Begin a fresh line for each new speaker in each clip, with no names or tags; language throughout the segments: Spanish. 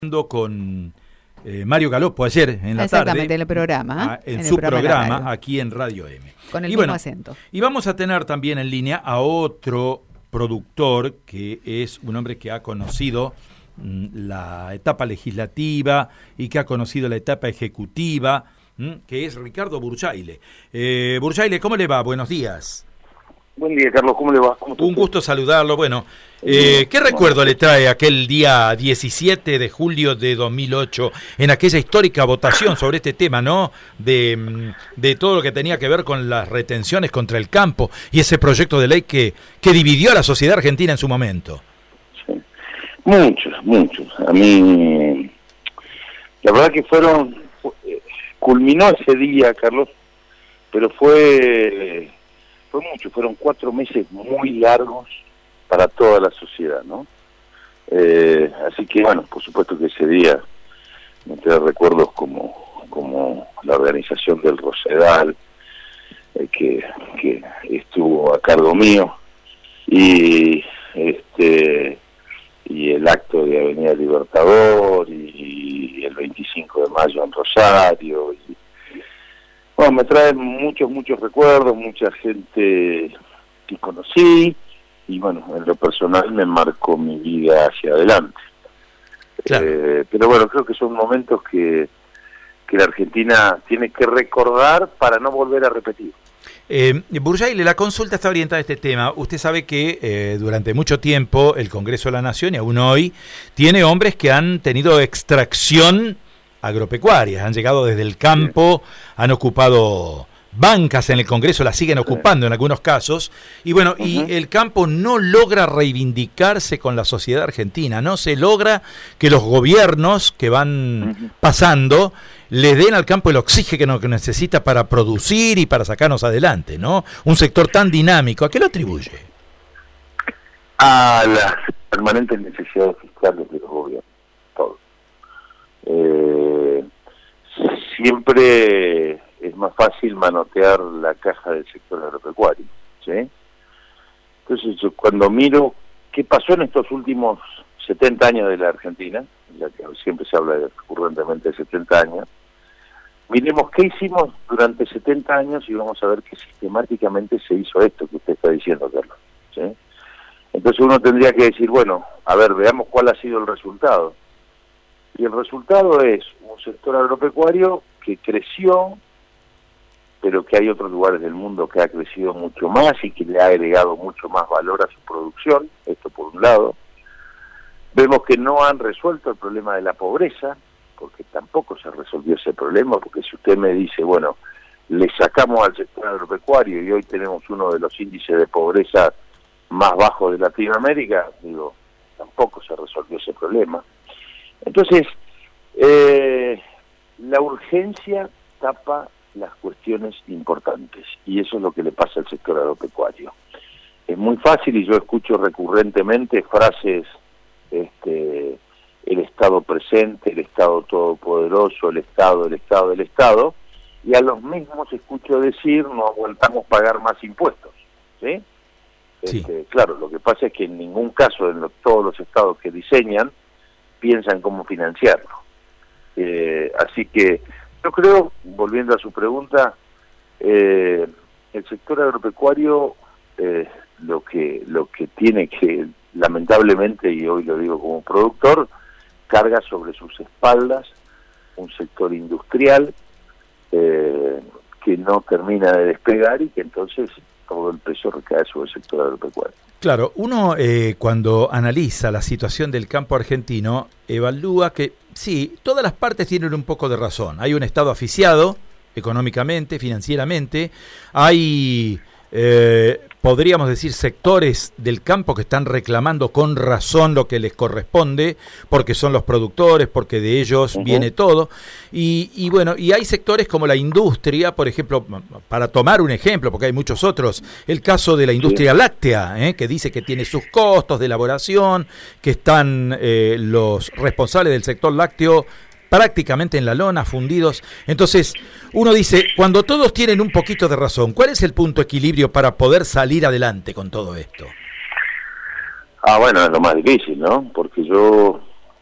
Con Mario Galopo ayer en la tarde.
Exactamente, en el programa.
En su programa aquí en Radio M.
Con el mismo acento.
Y vamos a tener también en línea a otro productor que es un hombre que ha conocido la etapa legislativa y que ha conocido la etapa ejecutiva, que es Ricardo Burjaile. Burjaile, ¿cómo le va? Buenos días.
Buen día, Carlos, ¿cómo le va?
Un gusto saludarlo. Bueno, ¿qué recuerdo le trae aquel día 17 de julio de 2008 en aquella histórica votación sobre este tema, ¿no? De todo lo que tenía que ver con las retenciones contra el campo y ese proyecto de ley que dividió a la sociedad argentina en su momento.
Sí. Muchos. A mí, la verdad que culminó ese día, Carlos, pero fue mucho, fueron 4 meses muy largos para toda la sociedad, ¿no? Así que, bueno, por supuesto que ese día me trae recuerdos como la organización del Rosedal, que estuvo a cargo mío, y el acto de Avenida Libertador, y el 25 de mayo en Rosario, bueno, me trae muchos recuerdos, mucha gente que conocí, y bueno, en lo personal me marcó mi vida hacia adelante. Claro. Pero bueno, creo que son momentos que la Argentina tiene que recordar para no volver a repetir.
Burjaile, la consulta está orientada a este tema. Usted sabe que durante mucho tiempo el Congreso de la Nación, y aún hoy, tiene hombres que han tenido extracción agropecuarias, han llegado desde el campo, han ocupado bancas en el Congreso, las siguen ocupando en algunos casos, y bueno, y el campo no logra reivindicarse con la sociedad argentina, no se logra que los gobiernos que van pasando le den al campo el oxígeno que necesita para producir y para sacarnos adelante, ¿no? Un sector tan dinámico, ¿a qué lo atribuye?
A las permanentes necesidades fiscales de los gobiernos, todo. Siempre es más fácil manotear la caja del sector agropecuario, ¿sí? Entonces, yo cuando miro qué pasó en estos últimos 70 años de la Argentina, ya que siempre se habla recurrentemente de 70 años, miremos qué hicimos durante 70 años y vamos a ver que sistemáticamente se hizo esto que usted está diciendo, Carlos, ¿sí? Entonces uno tendría que decir, bueno, a ver, veamos cuál ha sido el resultado. Y el resultado es un sector agropecuario que creció, pero que hay otros lugares del mundo que ha crecido mucho más y que le ha agregado mucho más valor a su producción, esto por un lado. Vemos que no han resuelto el problema de la pobreza, porque tampoco se resolvió ese problema, porque si usted me dice, bueno, le sacamos al sector agropecuario y hoy tenemos uno de los índices de pobreza más bajos de Latinoamérica, digo, tampoco se resolvió ese problema. Entonces, la urgencia tapa las cuestiones importantes, y eso es lo que le pasa al sector agropecuario. Es muy fácil, y yo escucho recurrentemente frases, el Estado presente, el Estado todopoderoso, el Estado, y a los mismos escucho decir, no aguantamos pagar más impuestos, ¿sí?
Sí.
Claro, lo que pasa es que en ningún caso, todos los estados que diseñan, piensan cómo financiarlo. Así que yo creo, volviendo a su pregunta, el sector agropecuario lo que tiene que, lamentablemente, y hoy lo digo como productor, carga sobre sus espaldas un sector industrial que no termina de despegar y que entonces todo el peso recae sobre el sector agropecuario.
Claro, uno cuando analiza la situación del campo argentino, evalúa que sí, todas las partes tienen un poco de razón. Hay un Estado asfixiado económicamente, financieramente, hay, podríamos decir, sectores del campo que están reclamando con razón lo que les corresponde, porque son los productores, porque de ellos viene todo, y bueno, y hay sectores como la industria, por ejemplo, para tomar un ejemplo, porque hay muchos otros, el caso de la industria láctea, que dice que tiene sus costos de elaboración, que están los responsables del sector lácteo prácticamente en la lona, fundidos. Entonces, uno dice, cuando todos tienen un poquito de razón, ¿cuál es el punto de equilibrio para poder salir adelante con todo esto?
Bueno, es lo más difícil, ¿no? Porque yo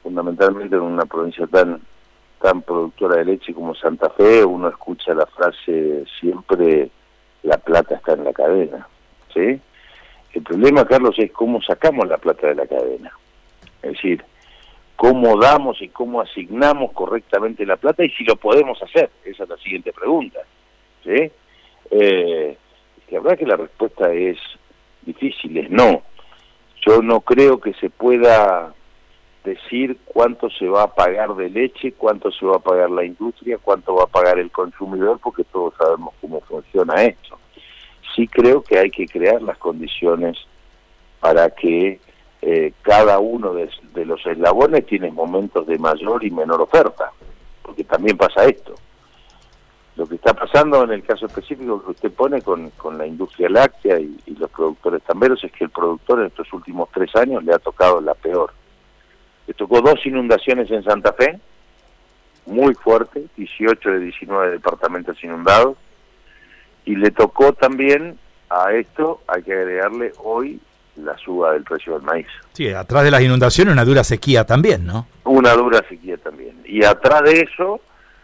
fundamentalmente en una provincia tan productora de leche como Santa Fe, uno escucha la frase siempre: la plata está en la cadena, ¿sí? El problema, Carlos, es cómo sacamos la plata de la cadena. Es decir, cómo damos y cómo asignamos correctamente la plata, y si lo podemos hacer. Esa es la siguiente pregunta, ¿sí? La verdad que la respuesta es difícil, es no. Yo no creo que se pueda decir cuánto se va a pagar de leche, cuánto se va a pagar la industria, cuánto va a pagar el consumidor, porque todos sabemos cómo funciona esto. Sí creo que hay que crear las condiciones para que cada uno de los eslabones tiene momentos de mayor y menor oferta, porque también pasa esto. Lo que está pasando en el caso específico que usted pone con la industria láctea y los productores tamberos es que el productor en estos últimos 3 años le ha tocado la peor. Le tocó 2 inundaciones en Santa Fe, muy fuerte, 18 de 19 departamentos inundados, y le tocó también a esto, hay que agregarle hoy, la suba del precio del maíz.
Sí, atrás de las inundaciones una dura sequía también, ¿no?
Una dura sequía también. Y atrás de eso,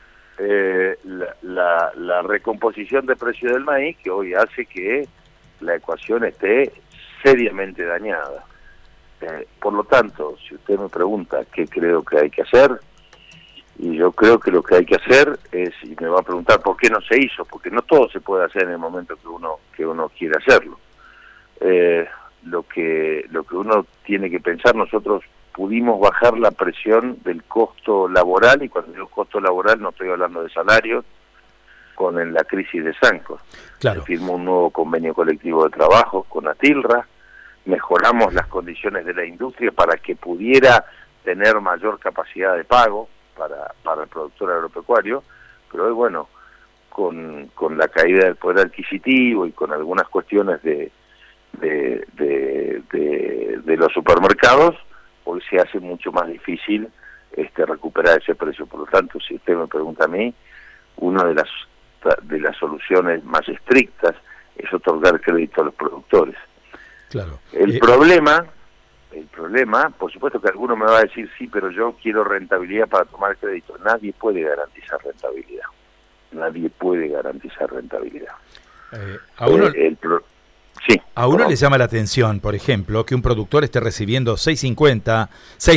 la recomposición de precio del maíz, que hoy hace que la ecuación esté seriamente dañada. Por lo tanto, si usted me pregunta qué creo que hay que hacer, y yo creo que lo que hay que hacer es, y me va a preguntar por qué no se hizo, porque no todo se puede hacer en el momento que uno quiere hacerlo. Lo que uno tiene que pensar, nosotros pudimos bajar la presión del costo laboral, y cuando digo costo laboral no estoy hablando de salarios, con la crisis de Sancos.
Claro.
Se firmó un nuevo convenio colectivo de trabajo con Atilra, mejoramos las condiciones de la industria para que pudiera tener mayor capacidad de pago para el productor agropecuario, pero hoy, bueno, con la caída del poder adquisitivo y con algunas cuestiones de los supermercados, hoy se hace mucho más difícil recuperar ese precio. Por lo tanto, si usted me pregunta a mí, una de las soluciones más estrictas es otorgar crédito a los productores.
Claro.
El problema, por supuesto que alguno me va a decir, sí, pero yo quiero rentabilidad para tomar crédito. Nadie puede garantizar rentabilidad. Nadie puede garantizar rentabilidad. Sí,
a uno le llama la atención, por ejemplo, que un productor esté recibiendo 6.50,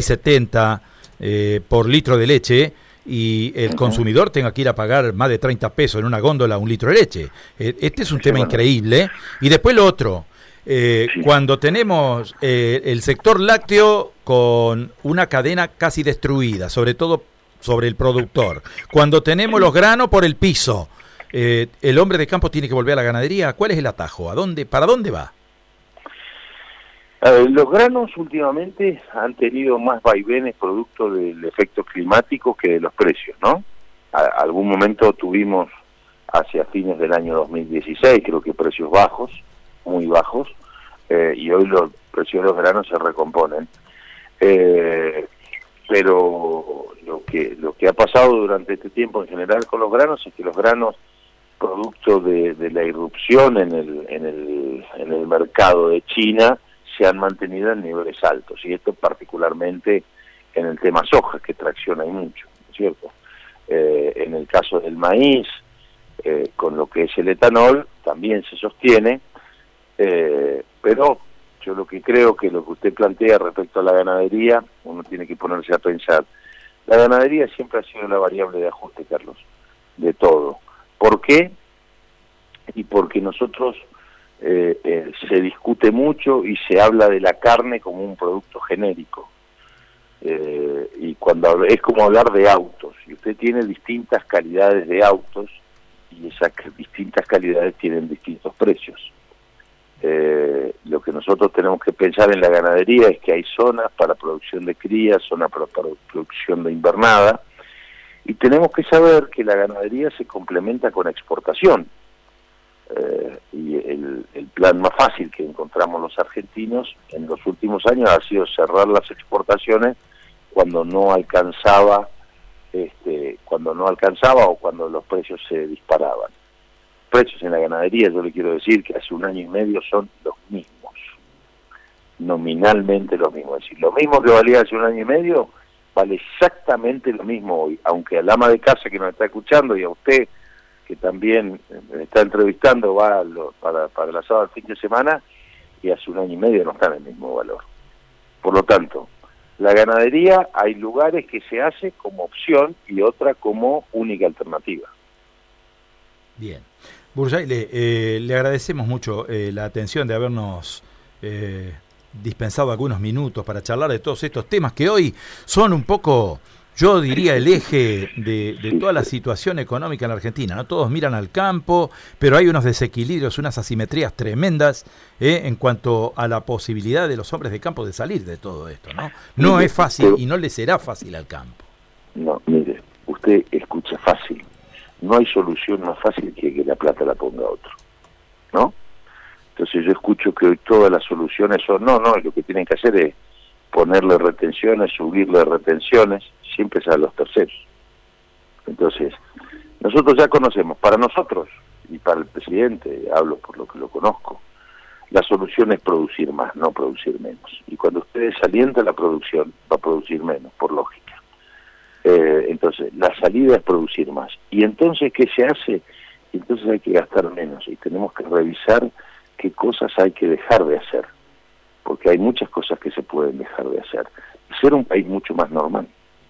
6.70 por litro de leche, y el consumidor tenga que ir a pagar más de 30 pesos en una góndola un litro de leche. Este es un tema increíble. Y después lo otro, cuando tenemos el sector lácteo con una cadena casi destruida, sobre todo sobre el productor, cuando tenemos los granos por el piso, el hombre de campo tiene que volver a la ganadería. ¿Cuál es el atajo? ¿Para dónde va?
Los granos últimamente han tenido más vaivenes producto del efecto climático que de los precios, ¿no? Algún momento tuvimos, hacia fines del año 2016, creo que precios bajos, muy bajos, y hoy los precios de los granos se recomponen. Pero lo que ha pasado durante este tiempo en general con los granos es que los granos, producto de la irrupción en el mercado de China, se han mantenido en niveles altos, y esto particularmente en el tema soja, que tracciona mucho, ¿no es cierto? En el caso del maíz, con lo que es el etanol, también se sostiene, pero yo lo que creo que lo que usted plantea respecto a la ganadería, uno tiene que ponerse a pensar. La ganadería siempre ha sido la variable de ajuste, Carlos, de todo. ¿Por qué? Y porque nosotros se discute mucho y se habla de la carne como un producto genérico. Y cuando es como hablar de autos, y usted tiene distintas calidades de autos, y esas distintas calidades tienen distintos precios. Lo que nosotros tenemos que pensar en la ganadería es que hay zonas para producción de cría, zonas para producción de invernada, y tenemos que saber que la ganadería se complementa con exportación. Y el plan más fácil que encontramos los argentinos en los últimos años ha sido cerrar las exportaciones cuando no alcanzaba o cuando los precios se disparaban. Precios en la ganadería, yo le quiero decir que hace 1 año y medio son los mismos, nominalmente los mismos. Es decir, lo mismo que valía hace 1 año y medio, vale exactamente lo mismo hoy, aunque al ama de casa que nos está escuchando y a usted que también me está entrevistando va para el asado del fin de semana, y hace 1 año y medio no está en el mismo valor. Por lo tanto, la ganadería hay lugares que se hace como opción y otra como única alternativa.
Bien. Burjay, le agradecemos mucho la atención de habernos dispensado algunos minutos para charlar de todos estos temas que hoy son un poco, yo diría, el eje de toda la situación económica en la Argentina, ¿no? Todos miran al campo, pero hay unos desequilibrios, unas asimetrías tremendas en cuanto a la posibilidad de los hombres de campo de salir de todo esto, ¿no? No es fácil y no le será fácil al campo.
No, mire, usted escucha fácil. No hay solución más fácil que la plata la ponga otro, ¿no? Entonces yo escucho que hoy todas las soluciones son, no, lo que tienen que hacer es ponerle retenciones, subirle retenciones, siempre es a los terceros. Entonces, nosotros ya conocemos, para nosotros y para el presidente, hablo por lo que lo conozco, la solución es producir más, no producir menos. Y cuando usted desalienta la producción, va a producir menos, por lógica. Entonces, la salida es producir más. Y entonces, ¿qué se hace? Entonces hay que gastar menos y tenemos que revisar qué cosas hay que dejar de hacer, porque hay muchas cosas que se pueden dejar de hacer. Ser un país mucho más normal.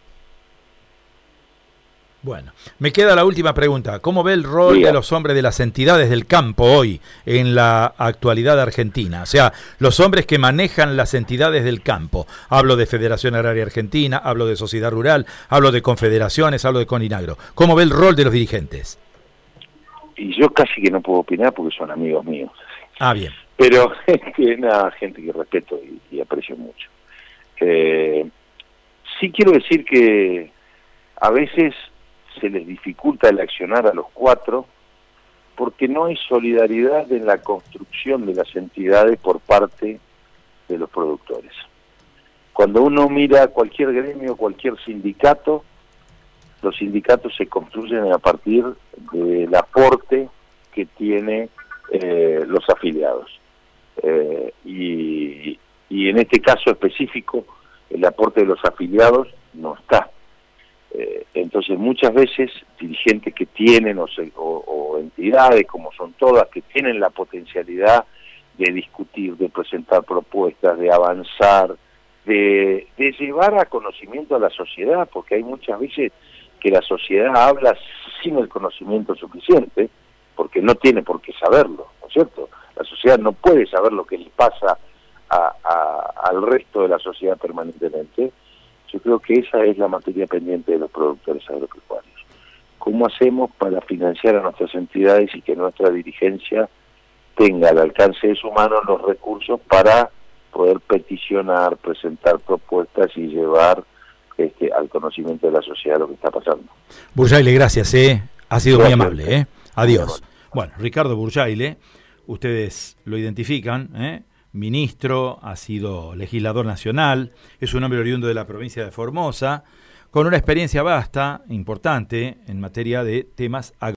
Bueno, me queda la última pregunta. ¿Cómo ve el rol de los hombres de las entidades del campo hoy en la actualidad argentina? O sea, los hombres que manejan las entidades del campo. Hablo de Federación Agraria Argentina, hablo de Sociedad Rural, hablo de confederaciones, hablo de Coninagro. ¿Cómo ve el rol de los dirigentes?
Y yo casi que no puedo opinar porque son amigos míos.
Ah, bien.
Pero es una gente que respeto y aprecio mucho. Sí quiero decir que a veces se les dificulta el accionar a los 4 porque no hay solidaridad en la construcción de las entidades por parte de los productores. Cuando uno mira cualquier gremio, cualquier sindicato, los sindicatos se construyen a partir del aporte que tiene los afiliados. Y en este caso específico, el aporte de los afiliados no está. Entonces muchas veces dirigentes que tienen o entidades como son todas que tienen la potencialidad de discutir, de presentar propuestas, de avanzar, de llevar a conocimiento a la sociedad, porque hay muchas veces que la sociedad habla sin el conocimiento suficiente, porque no tiene por qué saberlo, ¿no es cierto? La sociedad no puede saber lo que le pasa al resto de la sociedad permanentemente. Yo creo que esa es la materia pendiente de los productores agropecuarios. ¿Cómo hacemos para financiar a nuestras entidades y que nuestra dirigencia tenga al alcance de su mano los recursos para poder peticionar, presentar propuestas y llevar al conocimiento de la sociedad lo que está pasando?
Burjayle, gracias, ha sido muy amable, Adiós. Bueno, Ricardo Burjayle, ustedes lo identifican, ministro, ha sido legislador nacional, es un hombre oriundo de la provincia de Formosa, con una experiencia vasta, importante, en materia de temas